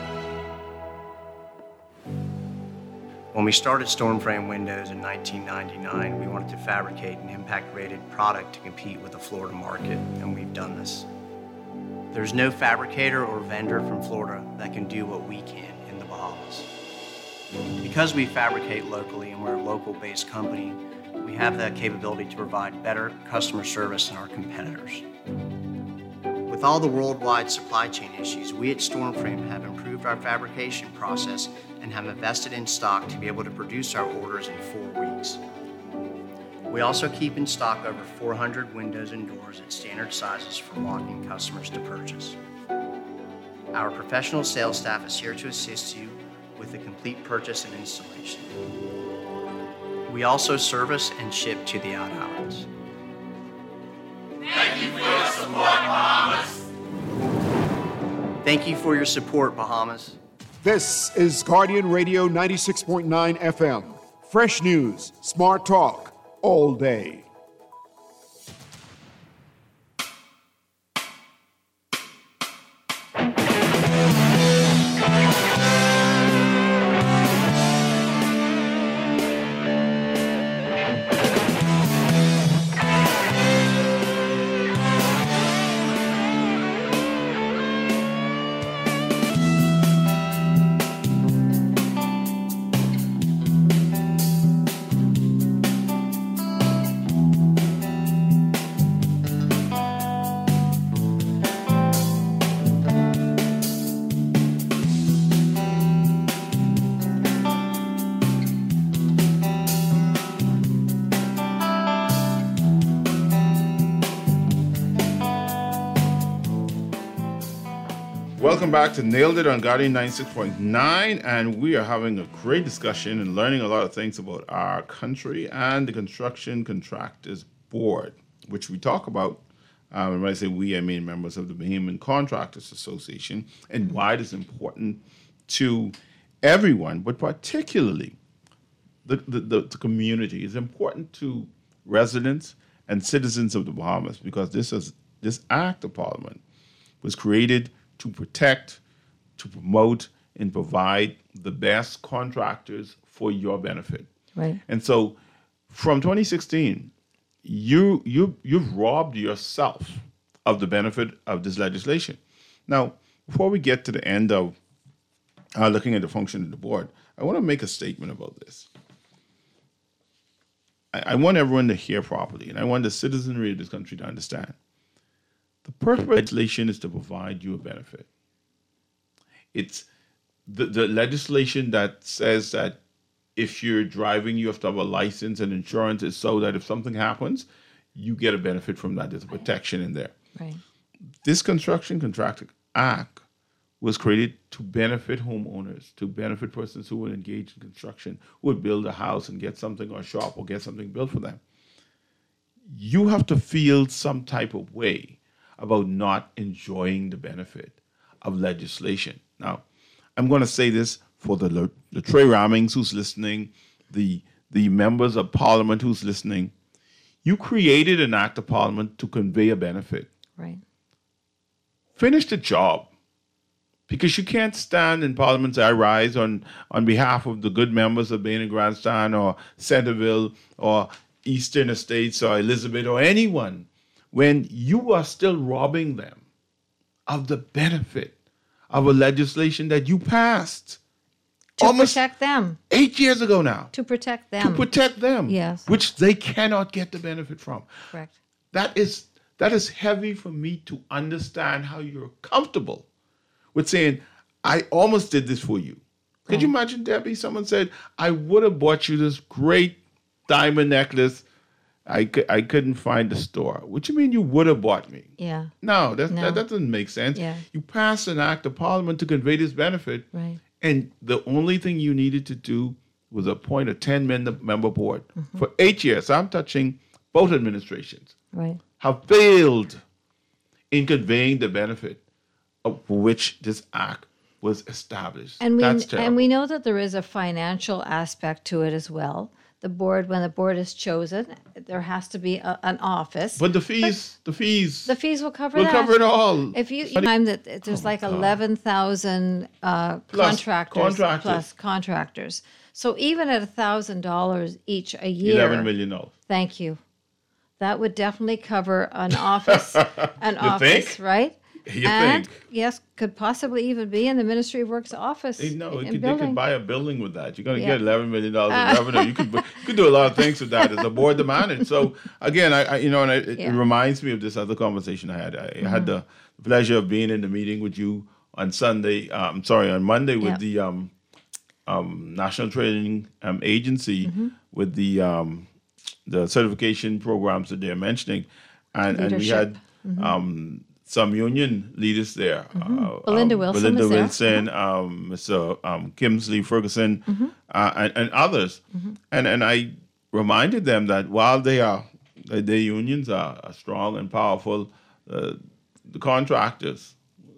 When we started Stormframe Windows in 1999, we wanted to fabricate an impact-rated product to compete with the Florida market, and we've done this. There's no fabricator or vendor from Florida that can do what we can in the Bahamas. Because we fabricate locally and we're a local-based company, we have the capability to provide better customer service than our competitors. With all the worldwide supply chain issues, we at Stormframe have improved our fabrication process and have invested in stock to be able to produce our orders in 4 weeks. We also keep in stock over 400 windows and doors at standard sizes for walk-in customers to purchase. Our professional sales staff is here to assist you with the complete purchase and installation. We also service and ship to the out outlets. Thank you for your support, Bahamas. Thank you for your support, Bahamas. This is Guardian Radio 96.9 FM. Fresh news, smart talk, all day. Welcome back to Nailed It on Guardian 96.9, and we are having a great discussion and learning a lot of things about our country and the Construction Contractors Board, which we talk about. When I say we, I mean members of the Bahamian Contractors Association, and why it is important to everyone, but particularly the community. It's important to residents and citizens of the Bahamas, because this act of Parliament was created to protect, to promote, and provide the best contractors for your benefit. Right. And so from 2016, you've robbed yourself of the benefit of this legislation. Now, before we get to the end of looking at the function of the board, I want to make a statement about this. I want everyone to hear properly, and I want the citizenry of this country to understand. The purpose of legislation is to provide you a benefit. It's the legislation that says that if you're driving, you have to have a license, and insurance is so that if something happens, you get a benefit from that. There's a protection in there. Right. This Construction Contractor Act was created to benefit homeowners, to benefit persons who would engage in construction, who would build a house and get something or a shop or get something built for them. You have to feel some type of way about not enjoying the benefit of legislation. Now, I'm going to say this for the Trey Ramings who's listening, the members of Parliament who's listening. You created an act of Parliament to convey a benefit. Right. Finish the job. Because you can't stand in Parliament and say, I rise on behalf of the good members of Bain and Grandstand or Centerville or Eastern Estates or Elizabeth or anyone when you are still robbing them of the benefit of a legislation that you passed. To almost protect them. 8 years ago now. To protect them. To protect them. Yes. Which they cannot get the benefit from. Correct. That is heavy for me to understand how you're comfortable with saying, I almost did this for you. Could you imagine, Debbie? Someone said, I would have bought you this great diamond necklace. I couldn't find the store. What you mean you would have bought me? Yeah. No, that doesn't make sense. Yeah. You passed an act of Parliament to convey this benefit. Right. And the only thing you needed to do was appoint a 10-member board. For 8 years, I'm touching both administrations, Right. have failed in conveying the benefit for which this act was established. That's terrible. And we know that there is a financial aspect to it as well. The board, when the board is chosen, there has to be an office. But the fees the fees will cover will that. cover it all. If you time that there's like 11,000 contractors plus contractors. So even at $1,000 each a year, $11 million. Thank you. That would definitely cover an office, think? right? You And think? yes, could possibly even be in the Ministry of Works office. No, in they could buy a building with that. You're going to Yeah. get $11 million in revenue. You could do a lot of things with that as a board to manage. So again, it reminds me of this other conversation I had. I had the pleasure of being in the meeting with you on on Monday with the National Training Agency with the certification programs that they're mentioning, and we had some union leaders there. Belinda Wilson Belinda was there. Wilson, Mr. Kimsley Ferguson, and others. And I reminded them that while their unions are strong and powerful, the contractors,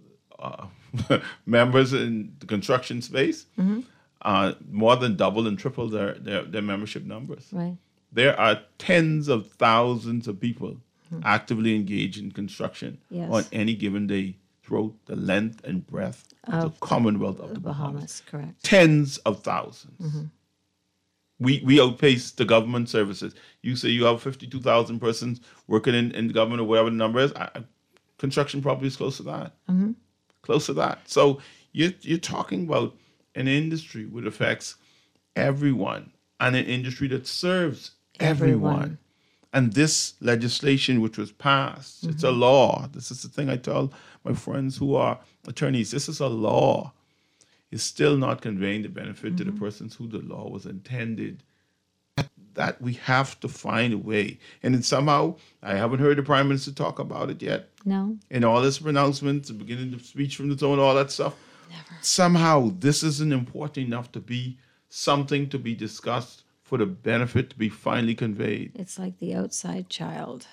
members in the construction space, more than double and triple their membership numbers. Right. There are tens of thousands of people actively engaged in construction on any given day throughout the length and breadth of the Commonwealth of the Bahamas. Correct. Tens of thousands. We outpace the government services. You say you have 52,000 persons working in government or whatever the number is. Construction probably is close to that. Close to that. So you're talking about an industry which affects everyone and an industry that serves everyone. And this legislation which was passed, it's a law. This is the thing I tell my friends who are attorneys. This is a law. It's still not conveying the benefit to the persons who the law was intended. That we have to find a way. And then somehow, I haven't heard the Prime Minister talk about it yet. No. In all his pronouncements, the beginning of the speech from the throne, all that stuff. Never. Somehow, this isn't important enough to be something to be discussed for the benefit to be finally conveyed. It's like the outside child.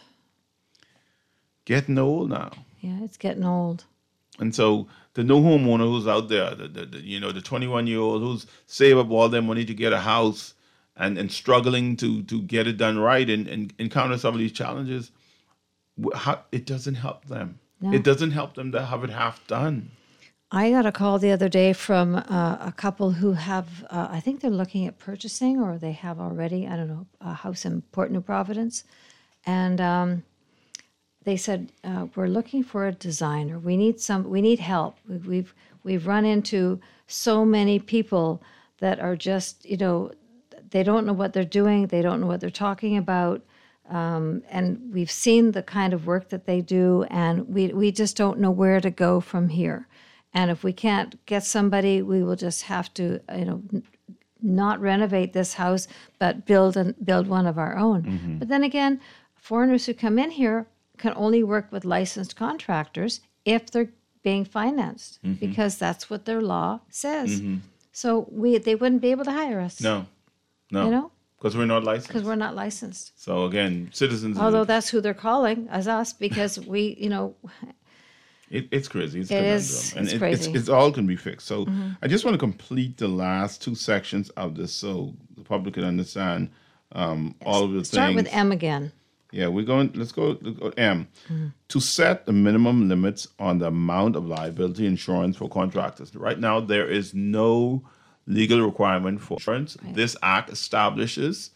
Getting old now. Yeah, it's getting old. And so the new homeowner who's out there, the 21-year-old who's saved up all their money to get a house and struggling to get it done right and encounter some of these challenges, it doesn't help them. No. It doesn't help them to have it half done. I got a call the other day from a couple who have, I think they're looking at purchasing, or they have already, I don't know, a house in Port New Providence. And they said, we're looking for a designer. We need help. We've run into so many people that are just, they don't know what they're doing. They don't know what they're talking about. And we've seen the kind of work that they do, and we just don't know where to go from here. And if we can't get somebody, we will just have to, not renovate this house, but build one of our own. But then again, foreigners who come in here can only work with licensed contractors if they're being financed because that's what their law says. Mm-hmm. So they wouldn't be able to hire us. No. You know, Because we're not licensed. because we're not licensed. So again, citizens. Although that's who they're calling as us because we, it's crazy. It's It conundrum. is. And It's crazy. It's all can be fixed. So I just want to complete the last two sections of this so the public can understand all of the Start things. with M again. Yeah, let's go M. To set the minimum limits on the amount of liability insurance for contractors. Right now, there is no legal requirement for insurance. Right. This act establishes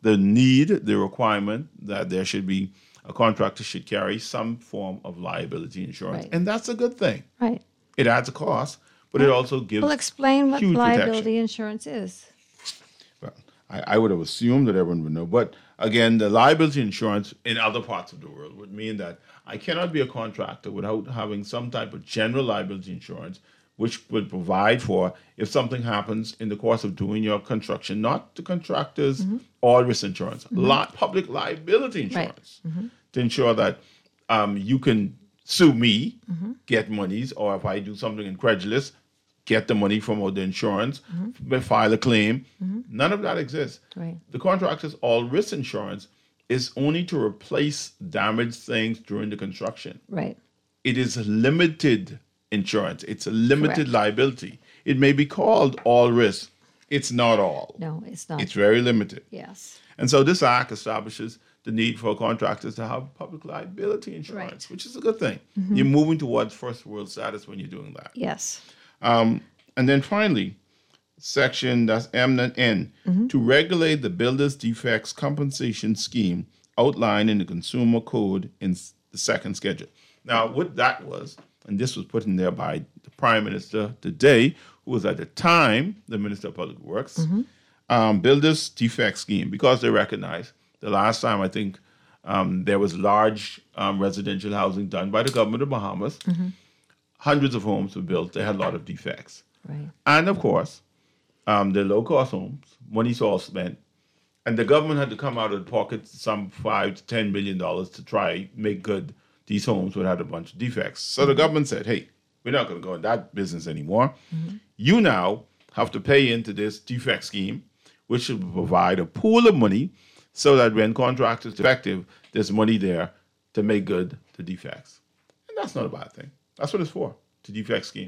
the requirement that there should be a contractor should carry some form of liability insurance. Right. And that's a good thing. Right. It adds a cost, but it also gives Well, explain what huge liability protection. insurance is. Well, I would have assumed that everyone would know. But again, the liability insurance in other parts of the world would mean that I cannot be a contractor without having some type of general liability insurance, which would provide for if something happens in the course of doing your construction, not the contractor's all risk insurance, public liability insurance, to ensure that you can sue me, get monies, or if I do something incredulous, get the money from the insurance, file a claim. None of that exists. Right. The contractor's all risk insurance is only to replace damaged things during the construction. Right. It is limited insurance. It's a limited Correct. liability. It may be called all risk. It's not all. No, it's not. It's very limited. Yes. And so this act establishes the need for contractors to have public liability insurance, Right. which is a good thing. You're moving towards first world status when you're doing that. Yes. And then finally, section that's M and N, to regulate the builder's defects compensation scheme outlined in the Consumer Code in the second schedule. Now, what that was, and this was put in there by the Prime Minister today, who was at the time the Minister of Public Works, builder's defect scheme, because they recognize the last time I think there was large residential housing done by the government of Bahamas. Hundreds of homes were built. They had a lot of defects. Right. And of course, they're low-cost homes. Money's all spent. And the government had to come out of the pocket some $5 to $10 million to try make good these homes would have a bunch of defects. So the government said, hey, we're not going to go in that business anymore. You now have to pay into this defect scheme, which should provide a pool of money so that when contractors are defective, there's money there to make good the defects. And that's not a bad thing. That's what it's for, the defect scheme.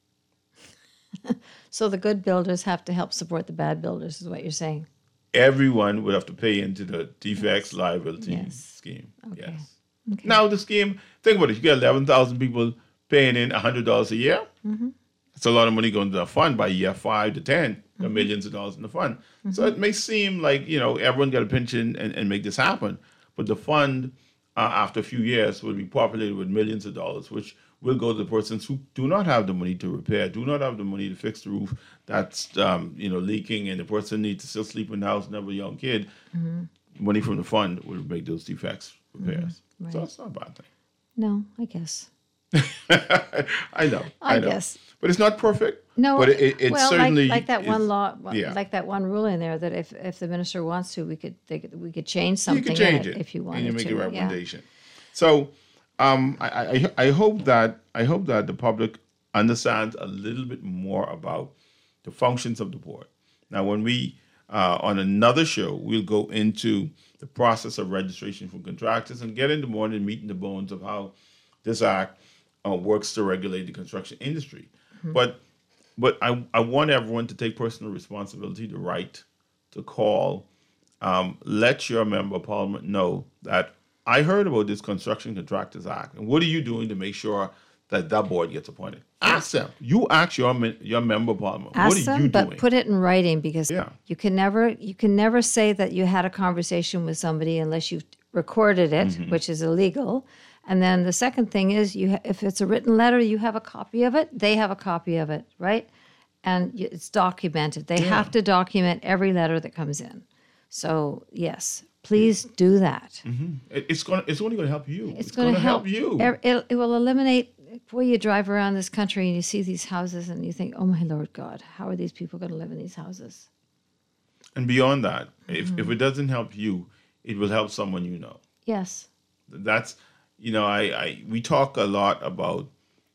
So the good builders have to help support the bad builders, is what you're saying. Everyone would have to pay into the defects liability Yes. scheme. Okay. Yes. Okay. Now the scheme, think about it. You get 11,000 people paying in $100 a year. It's a lot of money going to the fund by year 5 to 10. There are millions of dollars in the fund. So it may seem like, everyone got a pension and make this happen. But the fund, after a few years, will be populated with millions of dollars, which will go to the persons who do not have the money to repair, do not have the money to fix the roof that's, leaking, and the person needs to still sleep in the house and have a young kid. Money from the fund will make those defects repairs. Right. So it's not a bad thing. No, I guess. I know. I know. guess. But it's not perfect. No, but it well, certainly like that one is- law, yeah. like that one rule in there that if the minister wants to, we could change You something can change in it if you wanted and you make to. a recommendation. So I hope that the public understands a little bit more about the functions of the board. Now, when we on another show, we'll go into the process of registration for contractors and get into more of the meat and the bones of how this act works to regulate the construction industry. But I want everyone to take personal responsibility, the right to call. Let your member of parliament know that I heard about this Construction Contractors Act, and what are you doing to make sure that board gets appointed? Ask them. You ask your member of parliament. Ask what are them, you but doing? put it in writing because Yeah. you can never say that you had a conversation with somebody unless you've recorded it, Mm-hmm. which is illegal. And then the second thing is, if it's a written letter, you have a copy of it. They have a copy of it, right? And it's documented. They have to document every letter that comes in. So yes, please do that. It's only going to help you. It's going to help you. It will eliminate. Boy, you drive around this country and you see these houses and you think, oh my Lord God, how are these people going to live in these houses? And beyond that, Mm-hmm. if it doesn't help you, it will help someone you know. Yes. That's we talk a lot about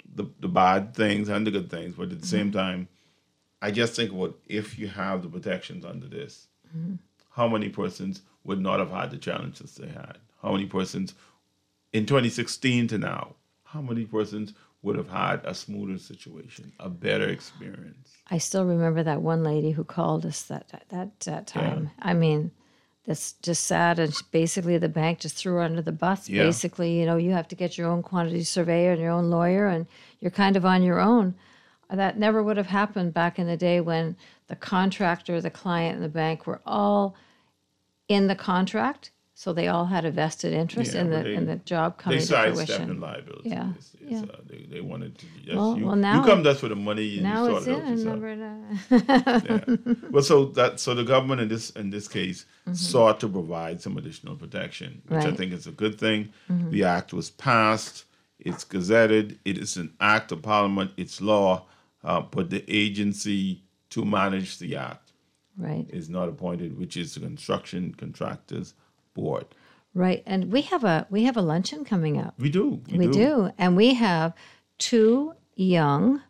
the bad things and the good things, but at the same time, I just think about if you have the protections under this, how many persons would not have had the challenges they had? How many persons in 2016 to now, how many persons would have had a smoother situation, a better experience? I still remember that one lady who called us that time. I mean, that's just sad. And basically, the bank just threw her under the bus. Yeah. Basically, you have to get your own quantity surveyor and your own lawyer, and you're kind of on your own. That never would have happened back in the day when the contractor, the client, and the bank were all in the contract. So they all had a vested interest in the job coming they to fruition. They sidestepped in liability. Yeah. They wanted to just, Well, you now, come to us for the money and now you it's sort it out in. yourself. Yeah. Well, so the government in this case sought to provide some additional protection, which I Right. think is a good thing. The act was passed, it's gazetted, it is an act of parliament, it's law, but the agency to manage the act Right. is not appointed, which is the Construction Contractors Board. Right. And we have a luncheon coming up. We do. We do. And we have two young,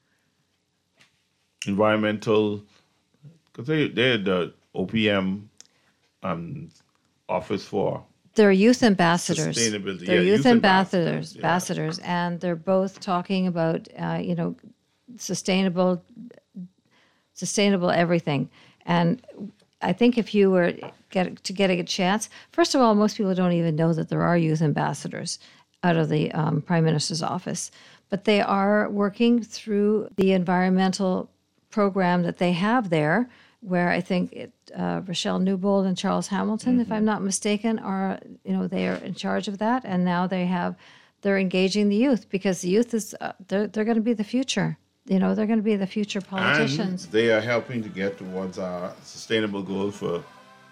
environmental, because they're the OPM office for they're youth ambassadors. Sustainability. They're Yeah, youth youth ambassadors. ambassadors, and they're both talking about, sustainable everything. And I think if you were to get a chance, first of all, most people don't even know that there are youth ambassadors out of the Prime Minister's office, but they are working through the environmental program that they have there, where I think Rochelle Newbold and Charles Hamilton, if I'm not mistaken, are they are in charge of that, and now they're engaging the youth, because the youth is they're going to be the future. They're going to be the future politicians. And they are helping to get towards our sustainable goal for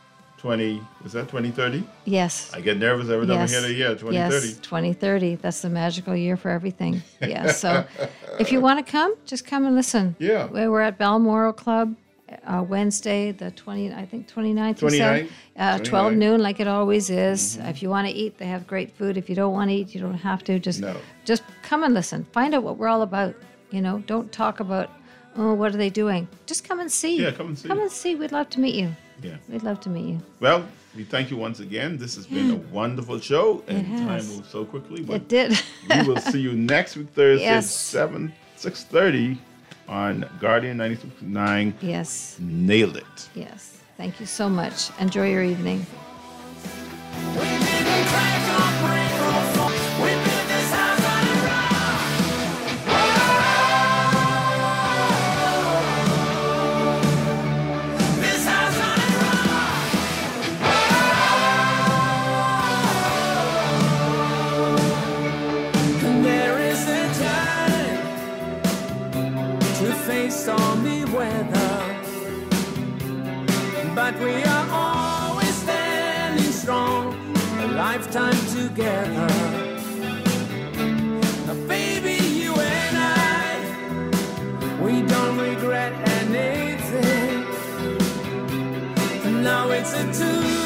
2030? Yes. I get nervous every time I hear the year, 2030. Yes, 2030. That's the magical year for everything. Yeah. So if you want to come, just come and listen. Yeah. We're at Balmoral Club Wednesday, the 29th. 29th? 12 noon, like it always is. If you want to eat, they have great food. If you don't want to eat, you don't have to. Just come and listen. Find out what we're all about. Don't talk about, what are they doing? Just come and see. Yeah, come and see. Come and see. We'd love to meet you. Yeah. We'd love to meet you. Well, we thank you once again. This has been a wonderful show, and time has. moved so quickly. But It did. we will see you next week, Thursday, Yes. 6:30 on Guardian 96.9. Yes. Nailed it. Yes. Thank you so much. Enjoy your evening. There is a time to face stormy weather, but we are always standing strong, a lifetime together. Baby, you and I, we don't regret anything. Now it's a two